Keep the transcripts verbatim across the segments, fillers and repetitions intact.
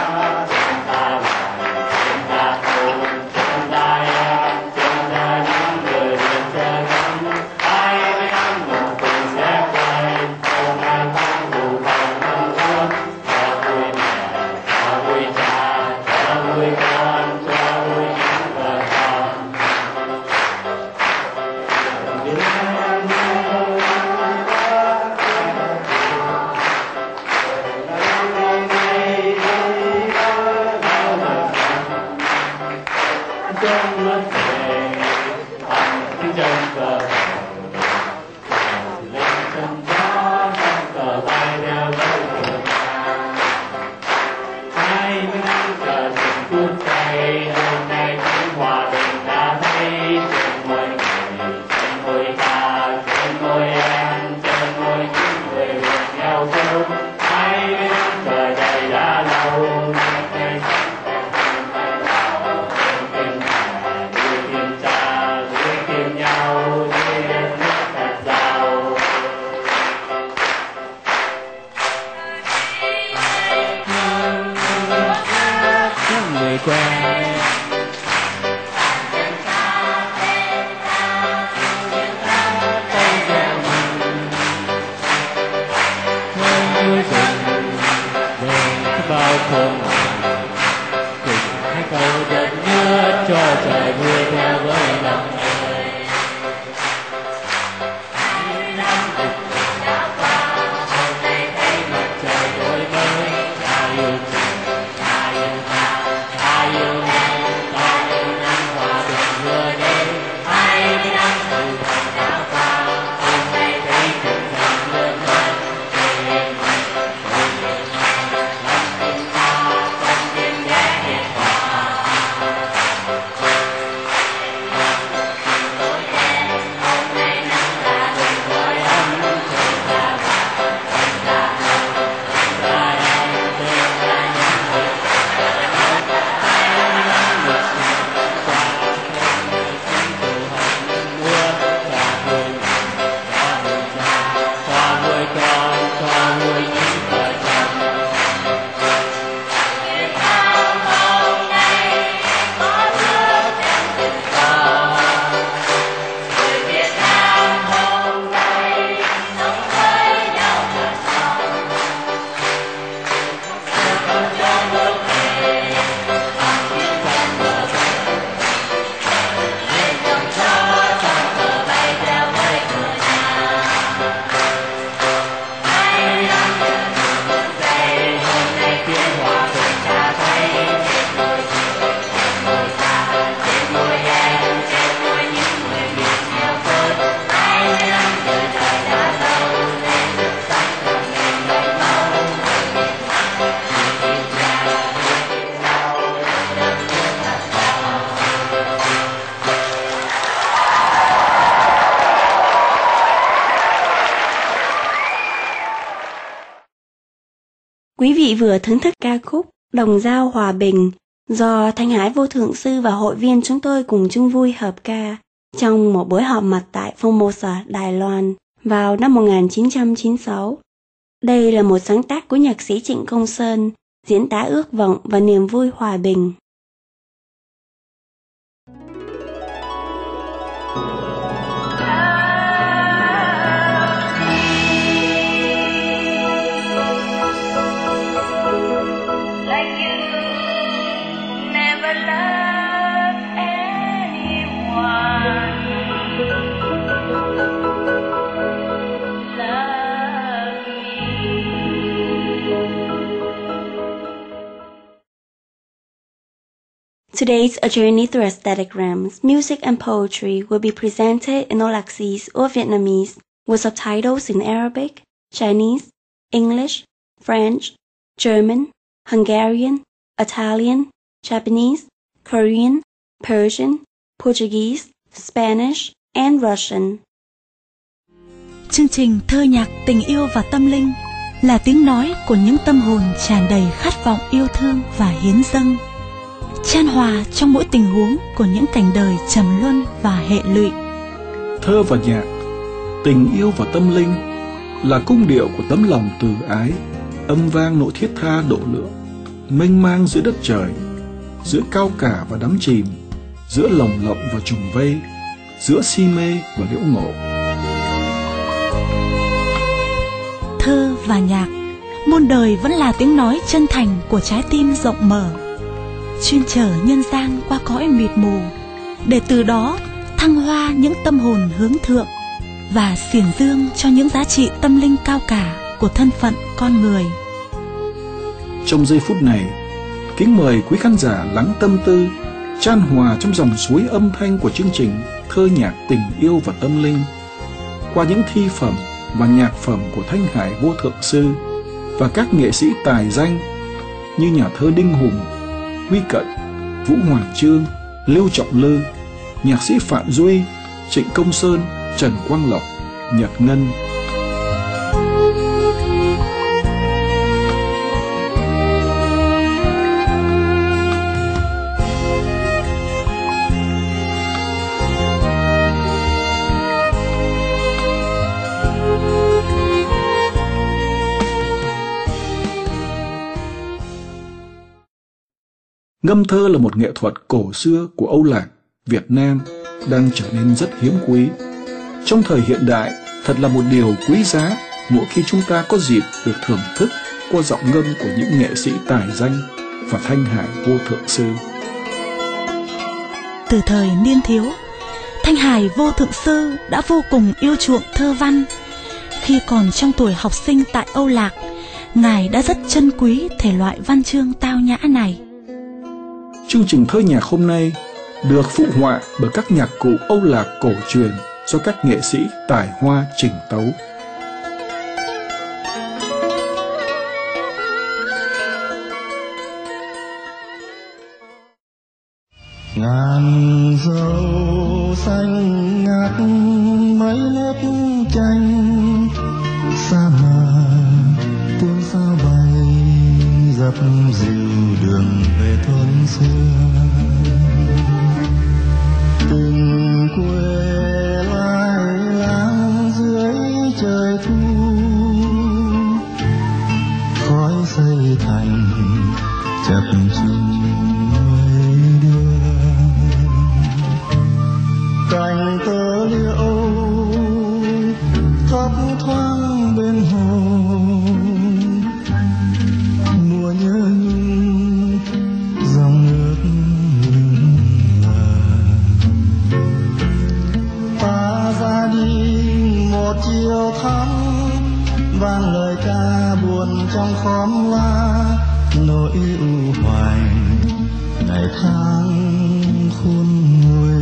Quý vị vừa thưởng thức ca khúc Đồng Dao Hòa Bình do Thanh Hải Vô Thượng Sư và hội viên chúng tôi cùng chung vui hợp ca trong một buổi họp mặt tại Formosa, Đài Loan vào năm một nghìn chín trăm chín mươi sáu. Đây là một sáng tác của nhạc sĩ Trịnh Công Sơn, diễn tả ước vọng và niềm vui hòa bình. Today's A Journey Through Aesthetic Realms, Music and Poetry will be presented in all axes or Vietnamese with subtitles in Arabic, Chinese, English, French, German, Hungarian, Italian, Japanese, Korean, Persian, Portuguese, Spanish, and Russian. Chương trình thơ nhạc tình yêu và tâm linh là tiếng nói của những tâm hồn tràn đầy khát vọng yêu thương và hiến dâng, chan hòa trong mỗi tình huống của những cảnh đời trầm luân và hệ lụy. Thơ và nhạc, tình yêu và tâm linh là cung điệu của tấm lòng từ ái, âm vang nỗi thiết tha độ lượng, mênh mang giữa đất trời, giữa cao cả và đắm chìm, giữa lồng lộng và trùng vây, giữa si mê và liễu ngộ. Thơ và nhạc, muôn đời vẫn là tiếng nói chân thành của trái tim rộng mở, chuyên chở nhân gian qua cõi mịt mù, để từ đó thăng hoa những tâm hồn hướng thượng và xiển dương cho những giá trị tâm linh cao cả của thân phận con người. Trong giây phút này, kính mời quý khán giả lắng tâm tư, chan hòa trong dòng suối âm thanh của chương trình Thơ nhạc tình yêu và tâm linh, qua những thi phẩm và nhạc phẩm của Thanh Hải Vô Thượng Sư và các nghệ sĩ tài danh như nhà thơ Đinh Hùng, Huy Cận, Vũ Hoàng Chương, Lưu Trọng Lư, nhạc sĩ Phạm Duy, Trịnh Công Sơn, Trần Quang Lộc, Nhật Ngân. Ngâm thơ là một nghệ thuật cổ xưa của Âu Lạc, Việt Nam đang trở nên rất hiếm quý. Trong thời hiện đại, thật là một điều quý giá mỗi khi chúng ta có dịp được thưởng thức qua giọng ngâm của những nghệ sĩ tài danh và Thanh Hải Vô Thượng Sư. Từ thời niên thiếu, Thanh Hải Vô Thượng Sư đã vô cùng yêu chuộng thơ văn. Khi còn trong tuổi học sinh tại Âu Lạc, Ngài đã rất trân quý thể loại văn chương tao nhã này. Chương trình Thơ nhạc hôm nay được phụ họa bởi các nhạc cụ Âu Lạc cổ truyền do các nghệ sĩ tài hoa chỉnh tấu. Ngàn dâu xanh ngát mấy nếp chanh, sa mờ tiếng sao bay dập dìu đường về thôn xưa. Tình quê lai lang dưới trời thu, khói xây thành chập trùng mây đưa. Cành tơ liễu thấp thoáng bên hồ, mùa nhớ nhung dòng nước lững lờ. Ta ra đi một chiều thắm, vang lời ca buồn trong khóm lá, nỗi u hoài ngày tháng khôn nguôi.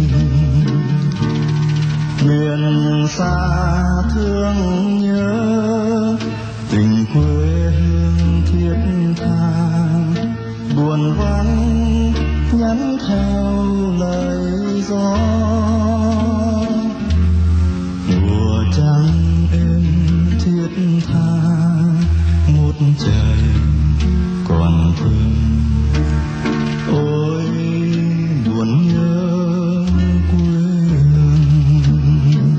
Miền xa thương nhớ tình quê hương thiết tha, buồn vắng nhắn theo lời gió. Mùa trăng êm thiết tha, một trời còn thương. Ôi buồn nhớ quê hương.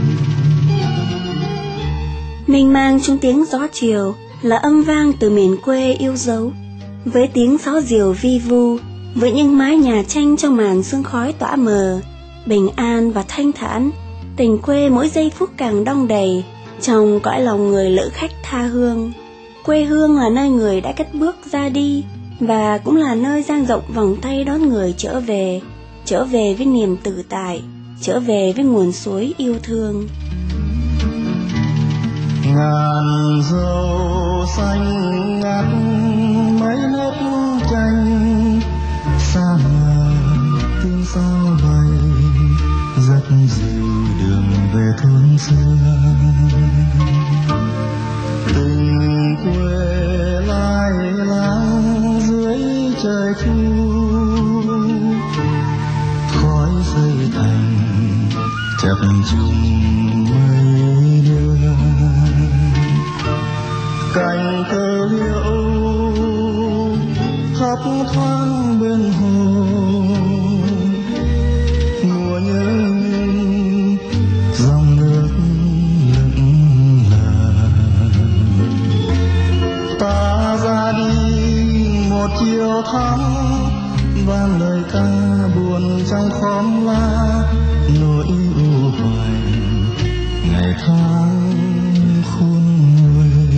Mênh mang trong tiếng gió chiều là âm vang từ miền quê yêu dấu, với tiếng sáo diều vi vu, với những mái nhà tranh trong màn sương khói tỏa mờ, bình an và thanh thản. Tình quê mỗi giây phút càng đong đầy trong cõi lòng người lữ khách tha hương. Quê hương là nơi người đã cất bước ra đi, và cũng là nơi dang rộng vòng tay đón người trở về, trở về với niềm tự tại, trở về với nguồn suối yêu thương. Ngàn dâu xanh ngát mấy nếp chanh, xa mờ tiếng sao bay dắt dìu đường về thôn xưa. Tình quê lai lang dưới trời thu, khói xây thành chập trùng mây đưa. Cành tơ liễu thấp thoáng bên hồ, mùa nhớ nhung dòng nước lững lờ. Ta ra đi một chiều thắm vang lời ca buồn trong khóm lá, nỗi u hoài ngày tháng khôn nguôi.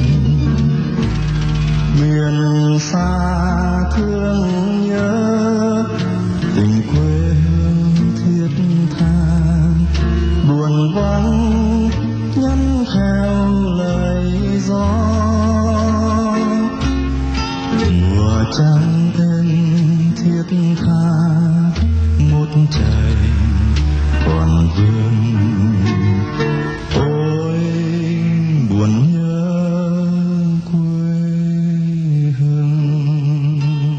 Miền xa thương nhớ tình quê hương thiết tha, buồn vắng nhắn theo lời gió. Mùa trăng êm thiết tha một trời còn vương, ôi buồn nhớ quê hương.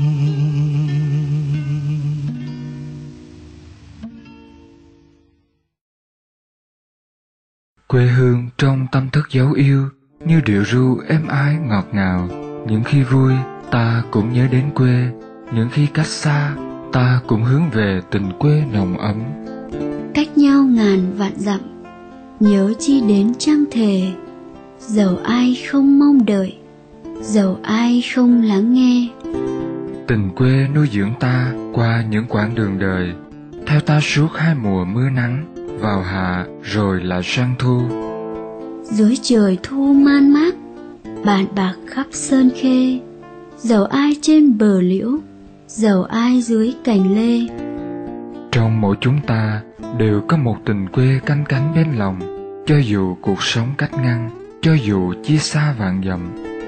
Quê hương trong tâm thức dấu yêu, như điệu ru êm ái ngọt ngào. Những khi vui ta cũng nhớ đến quê, những khi cách xa ta cũng hướng về tình quê nồng ấm. Cách nhau ngàn vạn dặm, nhớ chi đến trăng thề. Dẫu ai không mong đợi, dẫu ai không lắng nghe. Tình quê nuôi dưỡng ta qua những quãng đường đời, theo ta suốt hai mùa mưa nắng, vào hạ rồi lại sang thu. Dưới trời thu man mác, bàn bạc khắp sơn khê. Dẫu ai trên bờ liễu, dẫu ai dưới cành lê. Trong mỗi chúng ta đều có một tình quê canh cánh bên lòng, cho dù cuộc sống cách ngăn, cho dù chia xa vạn dặm.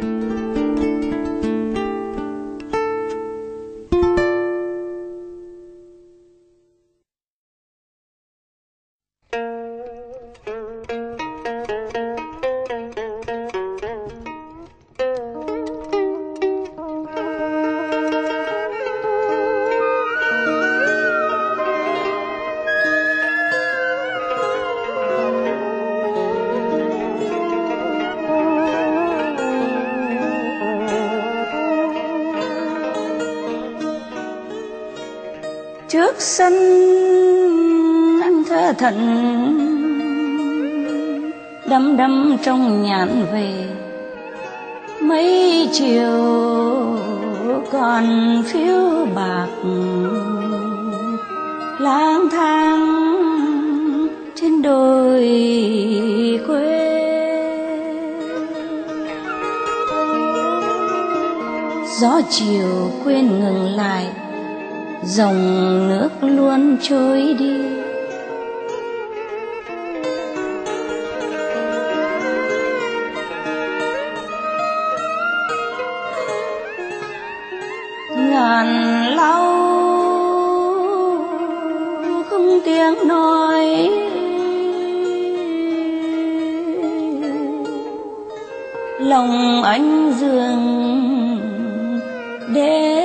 Trước sân anh thơ thận đắm đắm trong nhàn về, mấy chiều còn phiếu bạc lang thang trên đồi quê. Gió chiều quên ngừng lại, dòng nước luôn trôi đi. Ngàn lau không tiếng nói, lòng anh dường để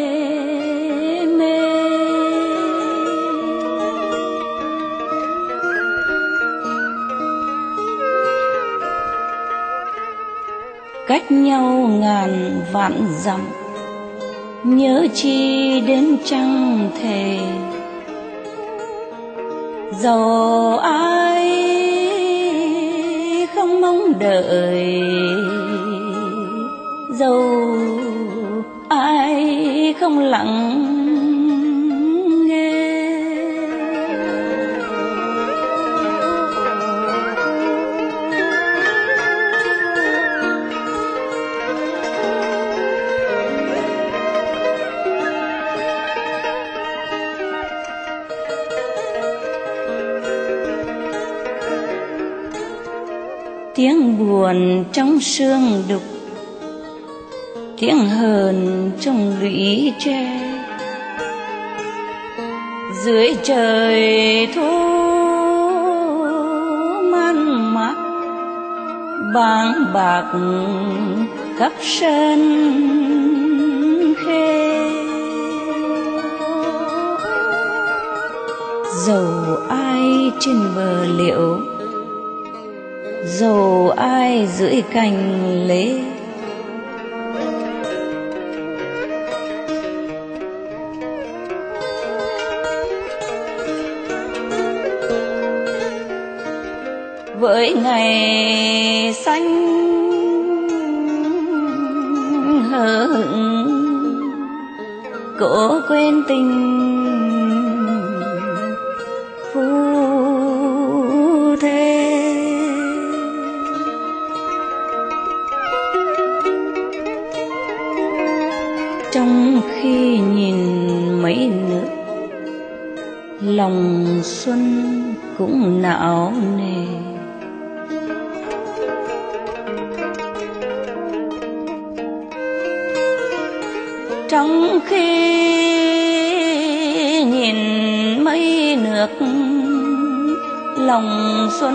cách nhau ngàn vạn dặm, nhớ chi đến trăng thề. Dẫu ai không mong đợi, dẫu ai không lặng nghe. Tiếng buồn trong sương đục, tiếng hờn trong lũy tre. Dưới trời thu man mác, vàng bạc khắp sân khê. Dẫu ai trên bờ liễu, dẫu ai dưới cành lê. Với ngày xanh hờ hững, cố quên tình phu thê. Trong khi nhìn mấy nước lòng xuân cũng não nề, trong khi nhìn mấy nước lòng xuân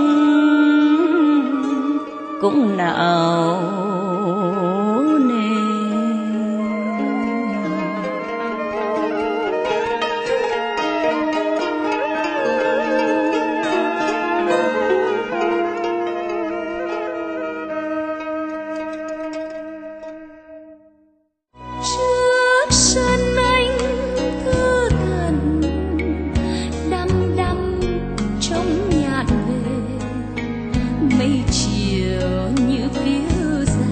cũng não nề. Trước sân anh cứ gần đăm đăm trống nhạn về, mây chiều như phiêu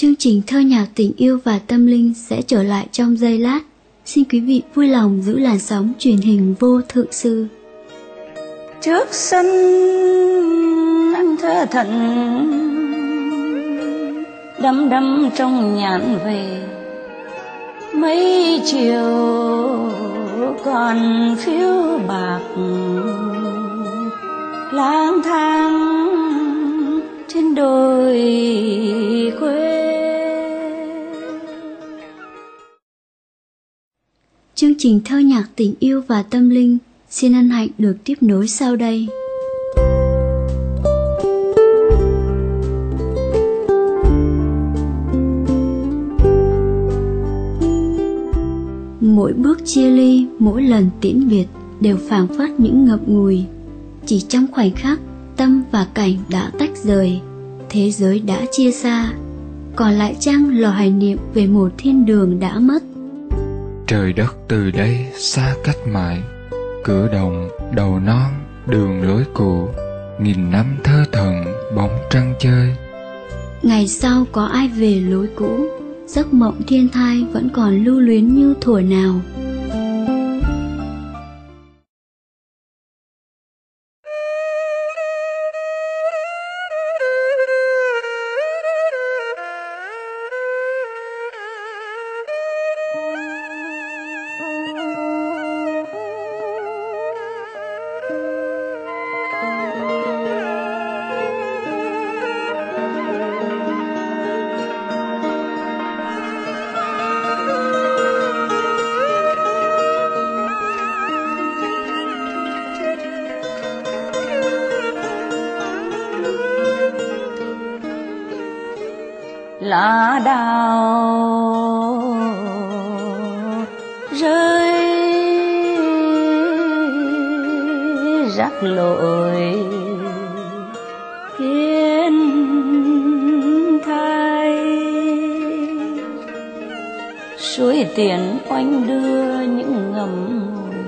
Chương trình Thơ nhạc tình yêu và tâm linh sẽ trở lại trong giây lát. Xin quý vị vui lòng giữ làn sóng truyền hình Vô Thượng Sư. Trước sân anh thơ thận đắm đắm trong nhàn về, mấy chiều còn phiếu bạc lang thang trên đồi quê. Chương trình Thơ nhạc tình yêu và tâm linh xin hân hạnh được tiếp nối sau đây. Mỗi bước chia ly, mỗi lần tiễn biệt đều phảng phất những ngậm ngùi. Chỉ trong khoảnh khắc, tâm và cảnh đã tách rời, thế giới đã chia xa, còn lại chăng là hoài niệm về một thiên đường đã mất. Trời đất từ đây xa cách mãi, cửa đồng, đầu non, đường lối cũ, nghìn năm thơ thần, bóng trăng chơi. Ngày sau có ai về lối cũ, giấc mộng thiên thai vẫn còn lưu luyến như thuở nào. Lá đào rơi rắc lội thiên thai, suối tiền oanh đưa những ngầm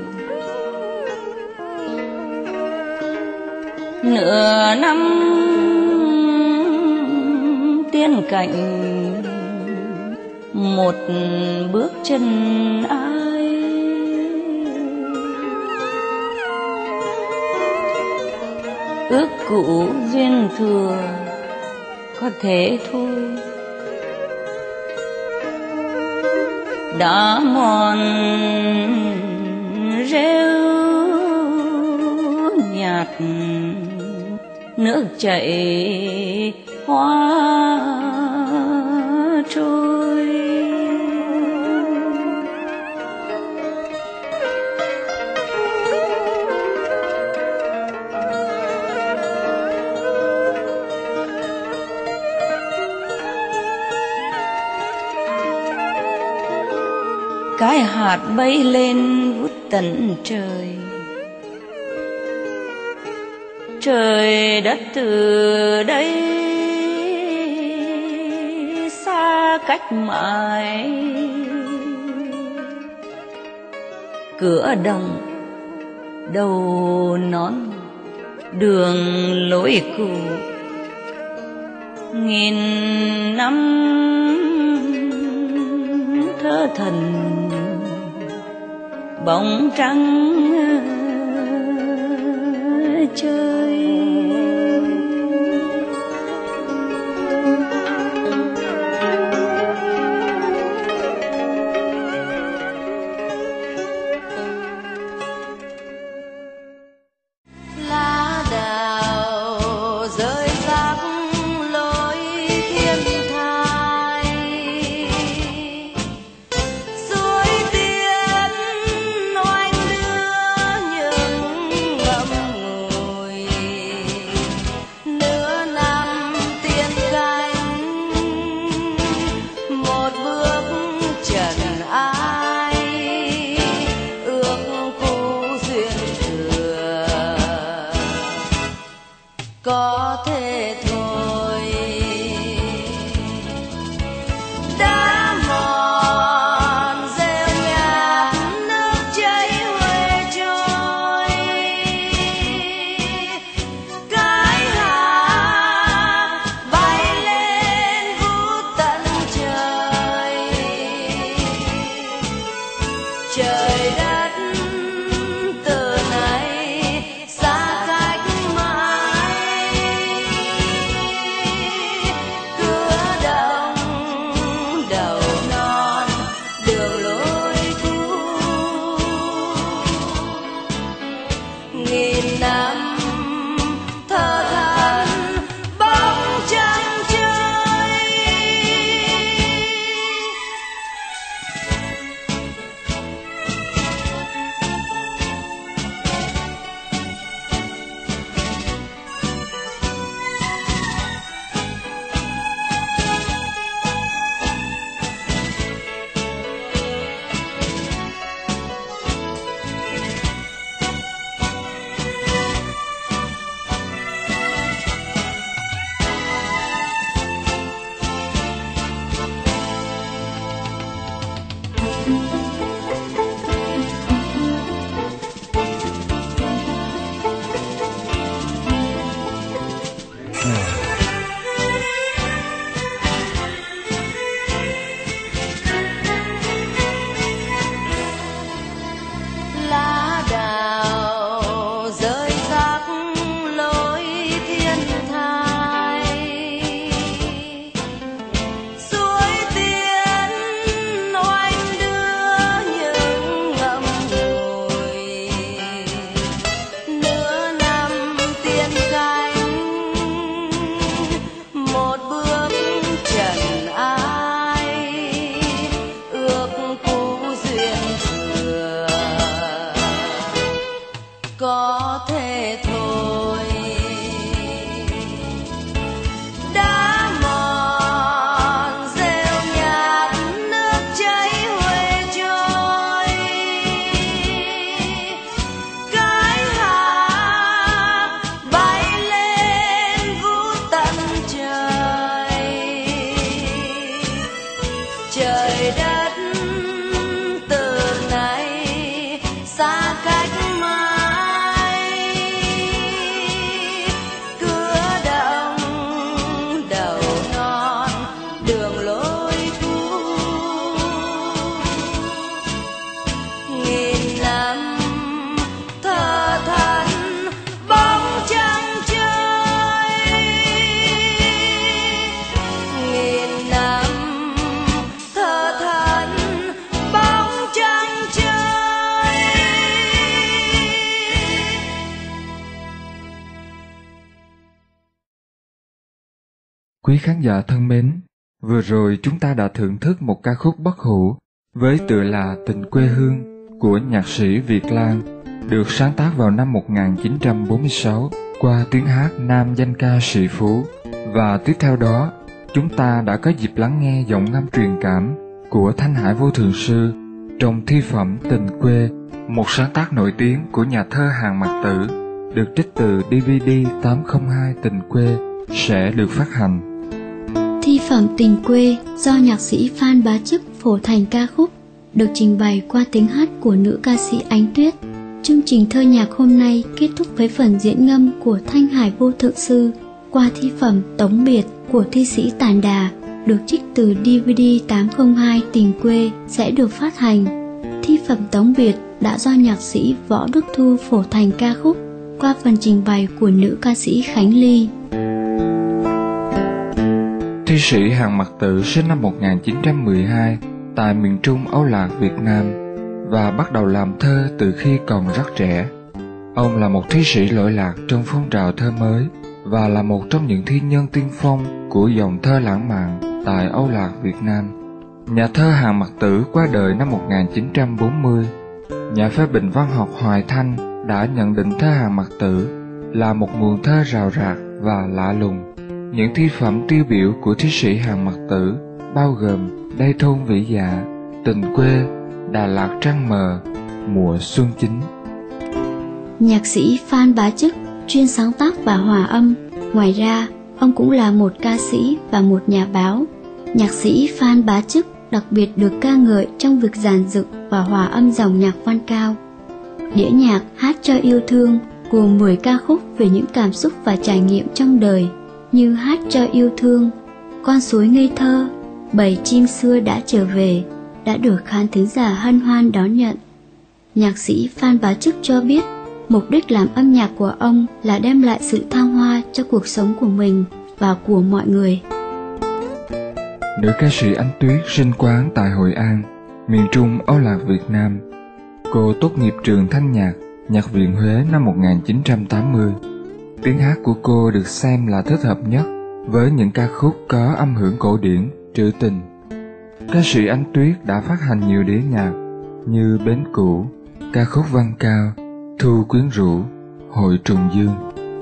nửa năm tiên cảnh, một bước chân ai ước cũ duyên thừa có thể thôi, đã mòn rêu nhạt nước chảy hoa trôi. Cái hạt bay lên vút tận trời, trời đất từ đây xa cách mãi, cửa đồng đầu nón đường lối cũ, nghìn năm thơ thần bóng trắng chơi. Lá đào rơi rác lối thiên thai, suối tiên oanh đưa những ngậm ngùi, trời đất từ nay xa cách mãi, cửa đông đầu non đường lối cũ, nghìn năm thơ than bóng trăng trôi. Lá đào rơi rác lối thiên thai, suối tiên oanh đưa những ngậm ngùi, nửa năm tiên cánh một bước trần ai, ước cũ duyên thừa có thể thôi. Đã mòn rêu nhạt nước chảy huê trôi, cái hạ bay lên vút tận trời, trời đất từ nay xa cách mãi, cửa đông đầu non đường lối cũ, nghìn năm thơ than bóng trăng trôi, nghìn năm thơ than bóng trăng trôi. Quý khán giả thân mến, vừa rồi chúng ta đã thưởng thức một ca khúc bất hủ với tựa là Tình quê hương của nhạc sĩ Việt Lan, được sáng tác vào năm một nghìn chín trăm bốn mươi sáu qua tiếng hát nam danh ca Sĩ Phú. Và tiếp theo đó, chúng ta đã có dịp lắng nghe giọng ngâm truyền cảm của Thanh Hải Vô Thường Sư trong thi phẩm Tình quê, một sáng tác nổi tiếng của nhà thơ Hàn Mặc Tử, được trích từ đê vê đê tám không hai Tình quê sẽ được phát hành. Thi phẩm Tình quê do nhạc sĩ Phan Bá Chức phổ thành ca khúc, được trình bày qua tiếng hát của nữ ca sĩ Ánh Tuyết. Chương trình thơ nhạc hôm nay kết thúc với phần diễn ngâm của Thanh Hải Vô Thượng Sư qua thi phẩm Tống Biệt của thi sĩ Tản Đà, được trích từ đê vê đê tám không hai Tình quê sẽ được phát hành. Thi phẩm Tống Biệt đã do nhạc sĩ Võ Đức Thu phổ thành ca khúc qua phần trình bày của nữ ca sĩ Khánh Ly. Thi sĩ Hàn Mặc Tử sinh năm một nghìn chín trăm mười hai tại miền Trung Âu Lạc, Việt Nam và bắt đầu làm thơ từ khi còn rất trẻ. Ông là một thi sĩ lỗi lạc trong phong trào thơ mới và là một trong những thi nhân tiên phong của dòng thơ lãng mạn tại Âu Lạc, Việt Nam. Nhà thơ Hàn Mặc Tử qua đời năm một nghìn chín trăm bốn mươi. Nhà phê bình văn học Hoài Thanh đã nhận định thơ Hàn Mặc Tử là một nguồn thơ rào rạt và lạ lùng. Những thi phẩm tiêu biểu của thi sĩ Hàn Mặc Tử bao gồm Đây thôn vĩ dạ, Tình quê, Đà Lạt trăng mờ, Mùa xuân chính. Nhạc sĩ Phan Bá Chức chuyên sáng tác và hòa âm. Ngoài ra, ông cũng là một ca sĩ và một nhà báo. Nhạc sĩ Phan Bá Chức đặc biệt được ca ngợi trong việc dàn dựng và hòa âm dòng nhạc văn cao. Đĩa nhạc Hát cho yêu thương gồm mười ca khúc về những cảm xúc và trải nghiệm trong đời, như Hát cho yêu thương, Con suối ngây thơ, Bầy chim xưa đã trở về, đã được khán thính giả hân hoan đón nhận. Nhạc sĩ Phan Bá Chức cho biết, mục đích làm âm nhạc của ông là đem lại sự thăng hoa cho cuộc sống của mình và của mọi người. Nữ ca sĩ Ánh Tuyết sinh quán tại Hội An, miền Trung Âu Lạc Việt Nam. Cô tốt nghiệp trường thanh nhạc, Nhạc viện Huế năm một nghìn chín trăm tám mươi. Tiếng hát của cô được xem là thích hợp nhất với những ca khúc có âm hưởng cổ điển, trữ tình. Ca sĩ Ánh Tuyết đã phát hành nhiều đĩa nhạc như Bến Cũ, ca khúc Văn Cao, Thu Quyến Rũ, Hội Trùng Dương.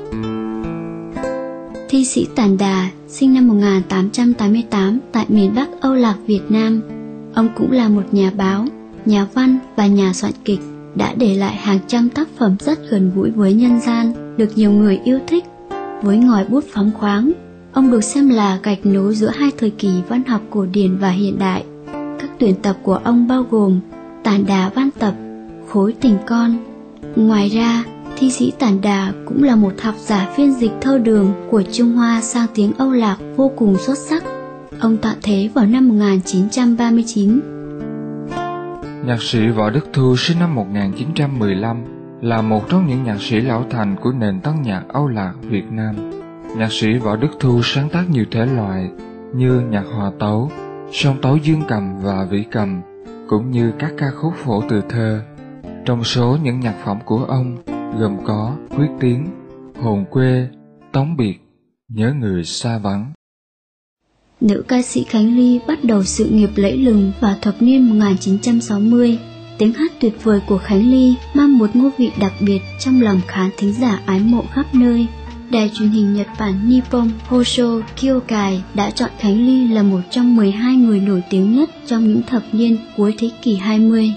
Thi sĩ Tản Đà sinh năm một nghìn tám trăm tám mươi tám tại miền Bắc Âu Lạc Việt Nam. Ông cũng là một nhà báo, nhà văn và nhà soạn kịch, đã để lại hàng trăm tác phẩm rất gần gũi với nhân gian, được nhiều người yêu thích. Với ngòi bút phóng khoáng, ông được xem là gạch nối giữa hai thời kỳ văn học cổ điển và hiện đại. Các tuyển tập của ông bao gồm Tản Đà văn tập, Khối tình con. Ngoài ra, thi sĩ Tản Đà cũng là một học giả phiên dịch thơ đường của Trung Hoa sang tiếng Âu Lạc vô cùng xuất sắc. Ông tạ thế vào năm một nghìn chín trăm ba mươi chín. Nhạc sĩ Võ Đức Thu sinh năm một nghìn chín trăm mười lăm là một trong những nhạc sĩ lão thành của nền tân nhạc Âu Lạc Việt Nam. Nhạc sĩ Võ Đức Thu sáng tác nhiều thể loại như nhạc hòa tấu, song tấu dương cầm và vĩ cầm, cũng như các ca khúc phổ từ thơ. Trong số những nhạc phẩm của ông gồm có Quyết Tiến, Hồn Quê, Tống Biệt, Nhớ Người Xa Vắng. Nữ ca sĩ Khánh Ly bắt đầu sự nghiệp lẫy lừng vào thập niên một nghìn chín trăm sáu mươi. Tiếng hát tuyệt vời của Khánh Ly mang một ngôi vị đặc biệt trong lòng khán thính giả ái mộ khắp nơi. Đài truyền hình Nhật Bản Nippon Hosho Kyokai đã chọn Khánh Ly là một trong mười hai người nổi tiếng nhất trong những thập niên cuối thế kỷ hai mươi.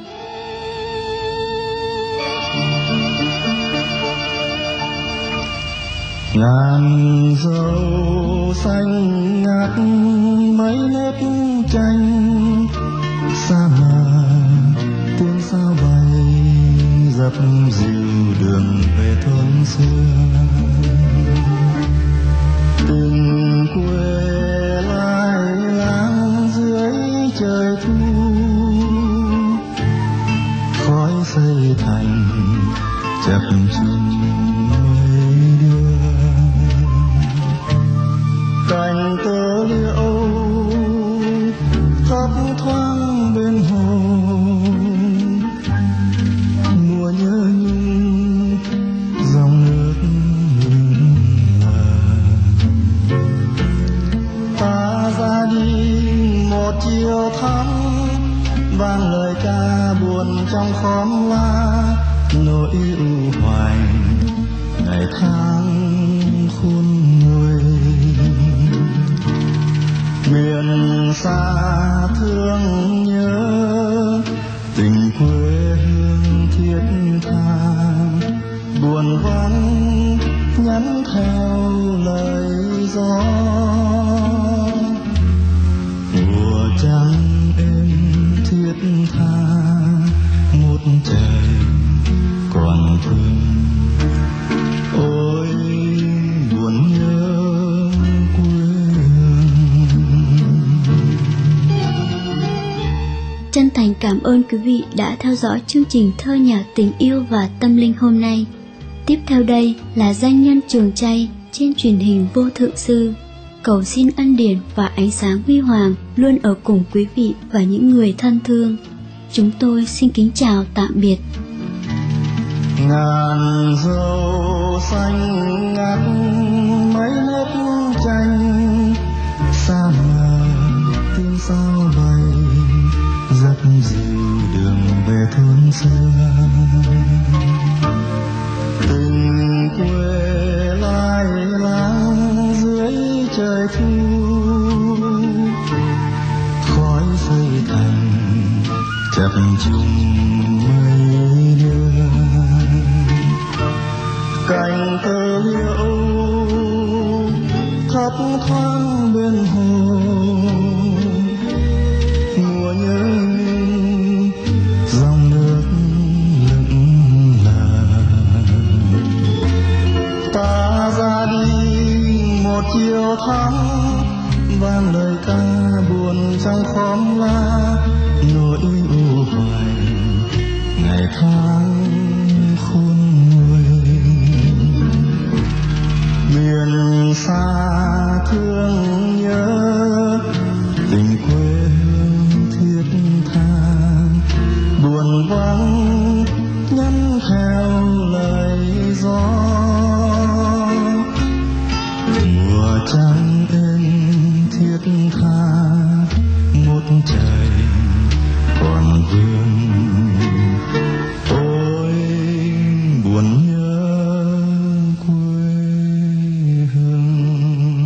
Ngàn dâu xanh ngát mấy nếp tranh, xa mà tiếng sao bay dập dìu đường về thôn xưa. Tình quê lai láng dưới trời thu, khói xây thành chập chững mây đưa. Cành tơ liễu thấp thoáng bên hồ, mùa nhớ nhung dòng nước ngừng ngờ. Ta ra đi một chiều thắm, vang lời ca buồn trong khóm lá, nỗi ưu hoài ngày tháng khôn nguôi. Miền xa thương nhớ tình quê hương thiết tha, buồn vắng nhắn theo lời gió. Mùa trăng êm thiết tha, một trời còn thương. Ôi buồn nhớ Chân thành cảm ơn quý vị đã theo dõi chương trình Thơ nhạc tình yêu và tâm linh hôm nay. Tiếp theo đây là danh nhân Trường Chay trên truyền hình Vô Thượng Sư. Cầu xin ân điển và ánh sáng huy hoàng luôn ở cùng quý vị và những người thân thương. Chúng tôi xin kính chào tạm biệt. Ngàn dâu xanh ngát mấy nếp tranh, xa mà tiếng sao bay dập dìu đường về thôn xưa. Tình quê lai láng dưới trời thu, khói xây thành chập chững mây đưa. Cành tơ liễu thấp thoáng bên hồ, mùa nhớ nhung dòng nước lững lờ. Ta ra đi một chiều thắm, vang lời ca buồn trong khóm lá, nỗi thoáng khôn người, miền xa thương nhớ tình quê hương thiết tha, buồn vắng nhắn theo lời gió, mùa trăng êm thiết tha một trời còn vương, ôi buồn nhớ quê hương.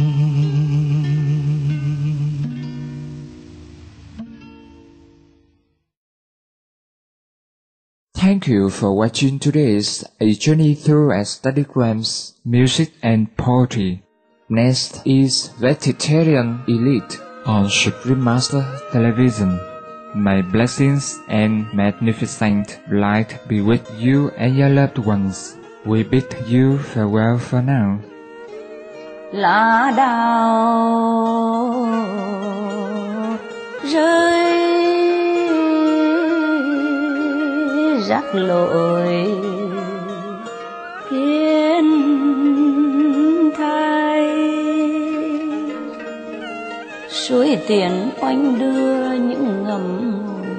Thank you for watching today's A Journey Through Aesthetic Rhymes, Music and Poetry. Next is Vegetarian Elite on Supreme Master Television. May blessings and magnificent light be with you and your loved ones. We bid you farewell for now. Lá đào rơi rắc lội kiến thay, suối tiền oanh đưa những ngầm ngùi,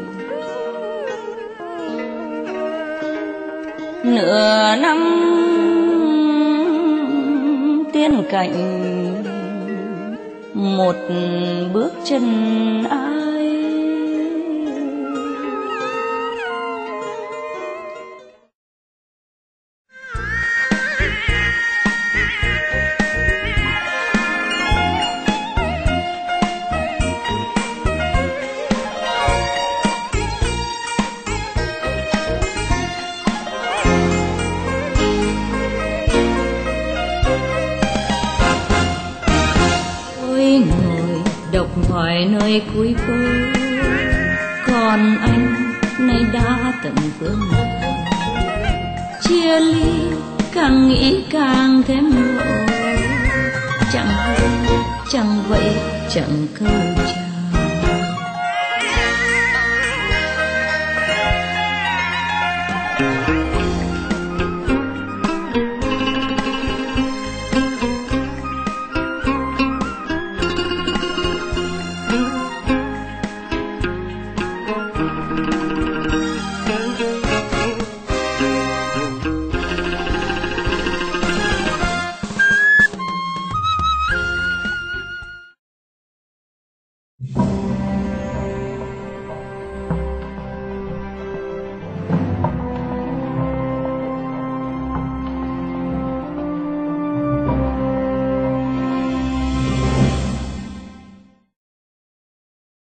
nửa năm tiên cảnh một bước chân ai. Độc thoại nơi cuối phố, còn anh nay đã tận phương nào, chia ly càng nghĩ càng thêm lộ, chẳng hơn chẳng vậy chẳng câu chào. Thank you.